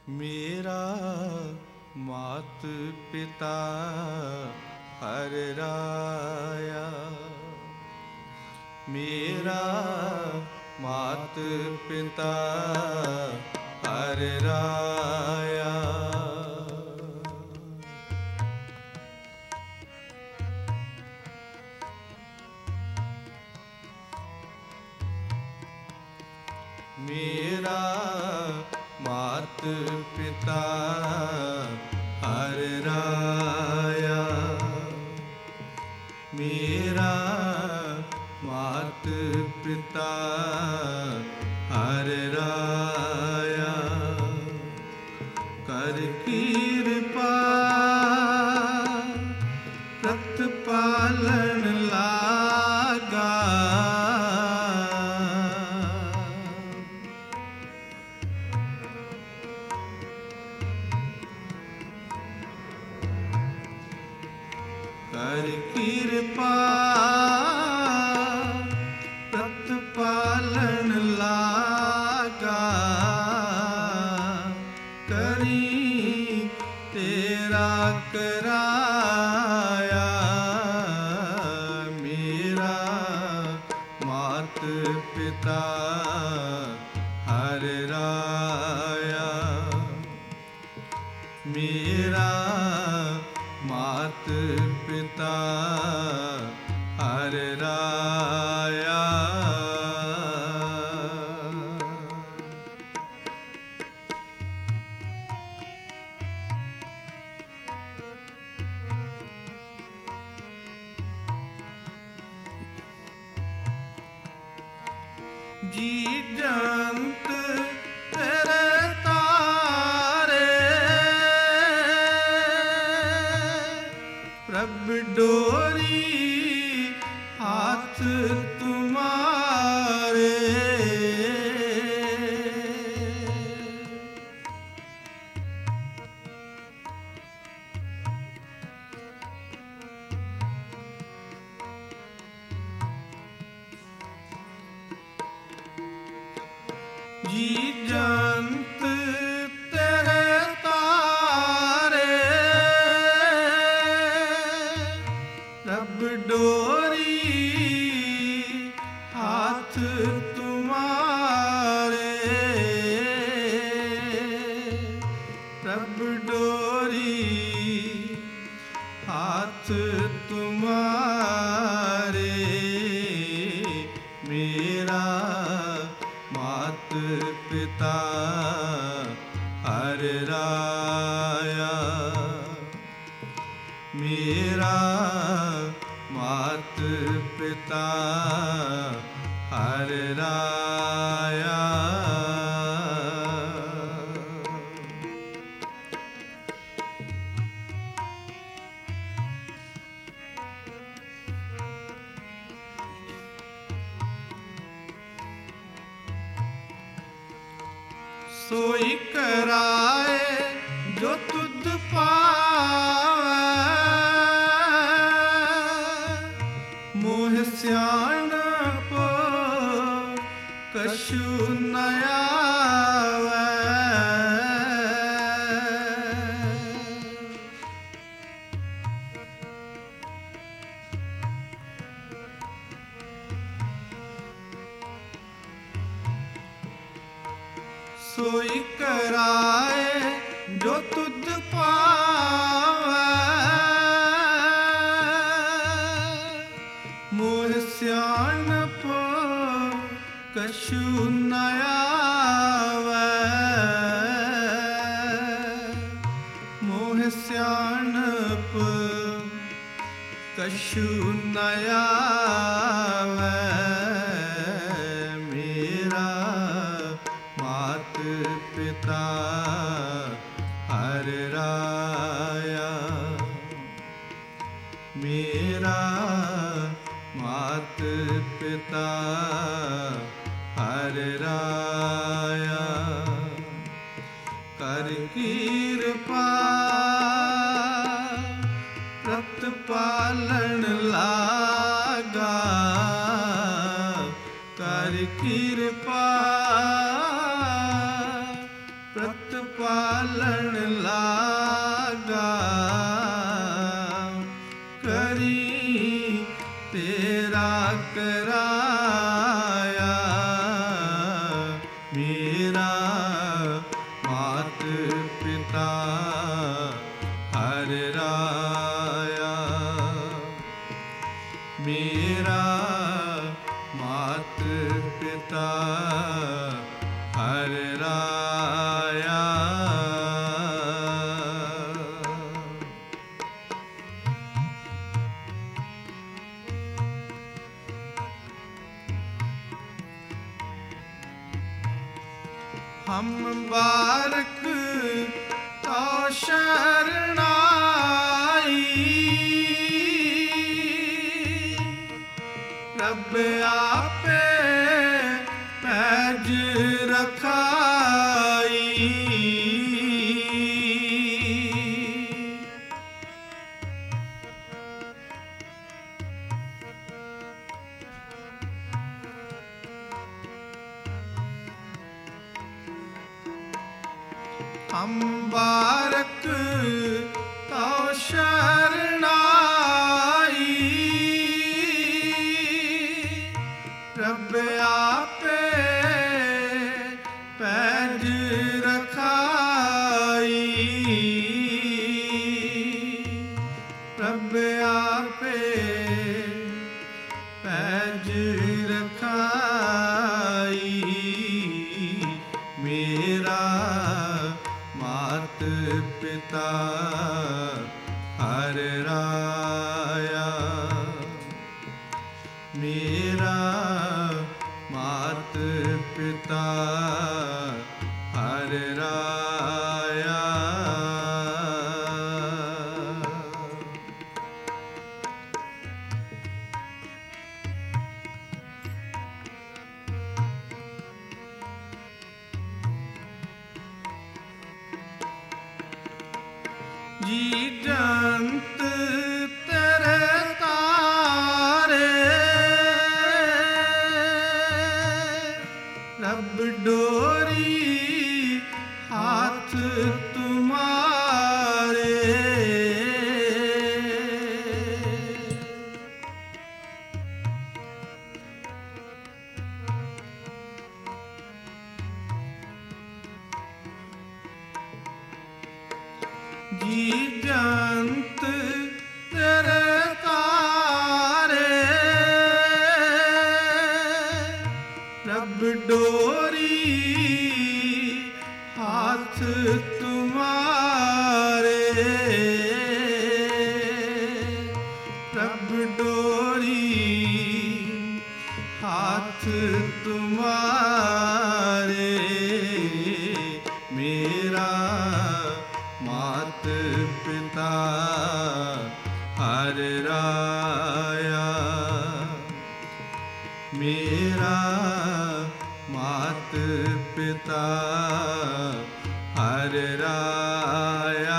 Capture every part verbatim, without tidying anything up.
मेरा मात पिता हर राया, मेरा मात पिता हर राया। मेरा मात पिता हर राया, मेरा मात पिता हर राया। कर कृपा प्रतिपालन लागा, कर कृपा प्रतिपालन लागा। करी तेरा कराया, मेरा मात पिता हर राया, मेरा मात पिता हर राया। जी जंत तेरे तारे, प्रभ डोरी हाथ तुम्हारे। जी जंत तेरे तारे, प्रभ डोरी हाथ तुम्हारे। प्रभ डोरी हाथ तुम्हारे। मेरा मात पिता हर राया, मेरा मात पिता हर राया। सोई कराए जो तुध पावै, मोह स्याणप कछु न आवै। सोई कराए जो तुध पावै, मोह स्याणप कछु न आवै। मोह स्याणप कछु न आवै। मेरा मात पिता हर राया, मेरा मात पिता हर राया। कर कृपा प्रतिपालन लागा, कर कृपा प्रतिपालन पालन लागा करी तेरा कराया मेरा मात पिता हर राया मेरा मात पिता हर राया हम बारक तो शरणाई रब आपे पैज रखाई हम बारक तो शरणाई रब आपे पैज रखाई रब आपे पैज रखाई मेरा मात पिता हर राया मेरा मात पिता हर राया जी जंत तेरे तारे रब डोरी हाथ तुम्हारे जी जंत तेरे तारे रब डोरी हाथ तुम्हारे रब डोरी हाथ तुम्हारे मेरा मात पिता हर राया मेरा मात पिता हर राया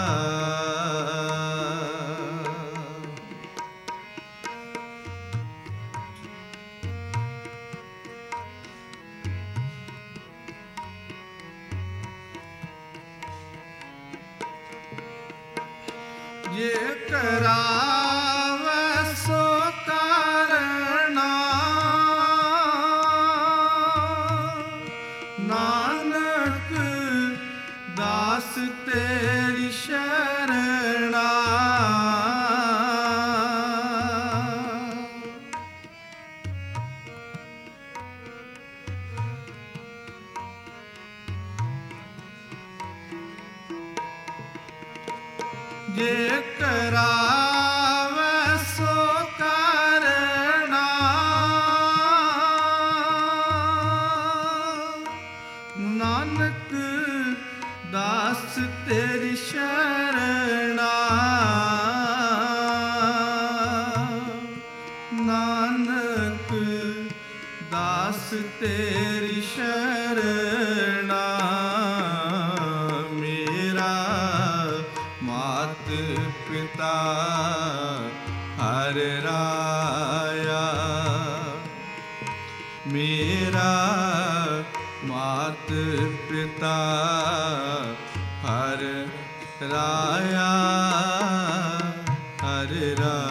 ये करावे सो करना नानक दास तेरी शरणा जे करावे सो करना नानक दास तेरी शरणा नानक दास तेरी शरणा मेरा मात पिता हर राया मेरा मात पिता ਰਾਇਆ ਹਰਿ ਰਾਇਆ।